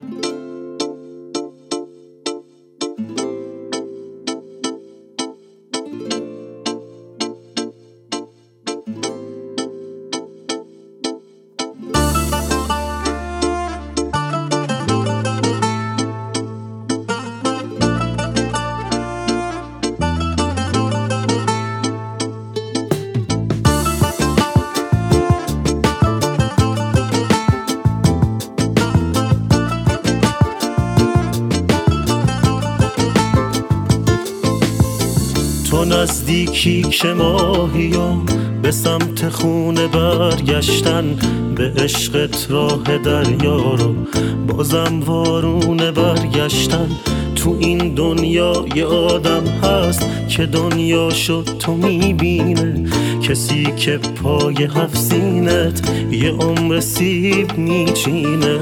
تو نزدیکی که ماهیام به سمت خونه برگشتن، به عشقت راه دریا رو بازم وارونه برگشتن. تو این دنیا یه آدم هست که دنیا شد تو میبینه، کسی که پای هفت سینت یه عمر سیب میچینه.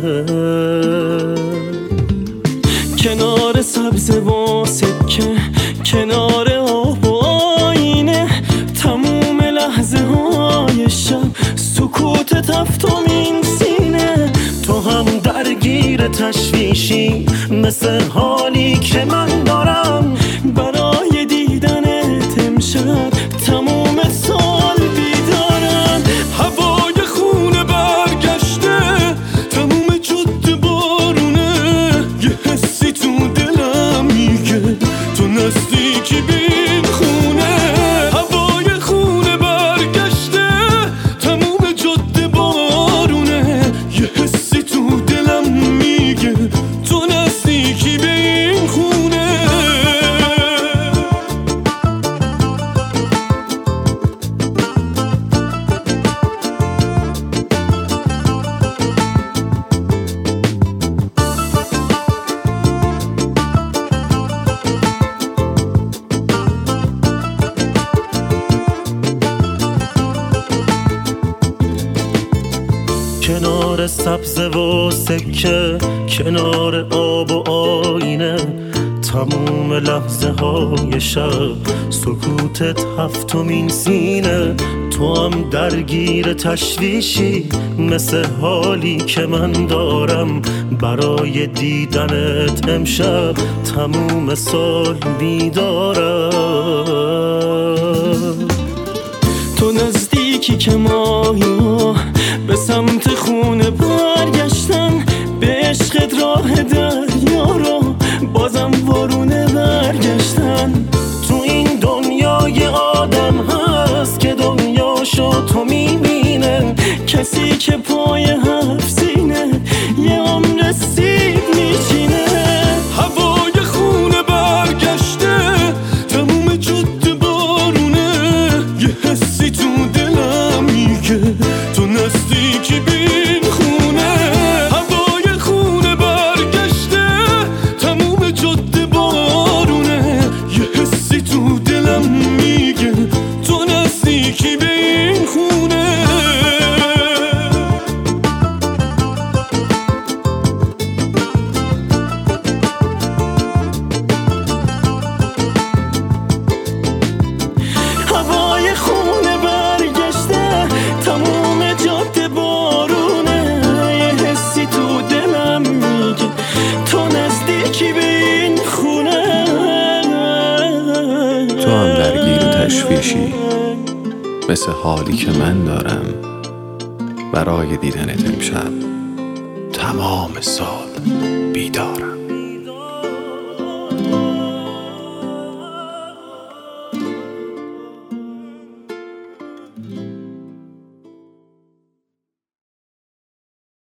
کنار سبز و سکه، کنار آب و آینه، تموم لحظه های شب سکوت تفتمین سینه. تو هم درگیر تشویشی مثل حالی که من دارم، برای دیدنت امشب تموم سال بیدارم. هوای خونه برگشته، تموم جاده بارونه، یه حسی تو دلم میگه تو نزدیکی بین خونه. هوای خونه برگشته، تموم جاده بارونه، یه حسی تو دلم میگه تو نزدیکی بین خونه. کنار سبز و سکه، کنار آب و آینه، تموم لحظه های شب سکوتت هفتمین سینه. تو هم درگیر تشویشی مثل حالی که من دارم، برای دیدنت امشب تموم سال بیدارم. تو نزدیکی که ماهیا به سمت خونه برگشتن، به عشقت راه دریا رو بازم وارونه برگشتن. تو این دنیا یه آدم هست که دنیاشو تو میبینه، کسی که پای هفت سینه یه عمر سیب میچینه. هوای خونه برگشته، تموم جاده بارونه، یه حسی تو دلم میگه تو نزدیکی بین خونه. هوای خونه برگشته، تموم جاده بارونه، یه حسی تو دلم میگه تو نزدیکی بین خونه. هوای خونه برگشته، تموم جاده بارونه، یه حسی تو دلم میگه تو نزدیکی به این خونه. تو هم درگیر تشویشی مثل حالی که من دارم، برای دیدنت امشب تمام سال بیدارم.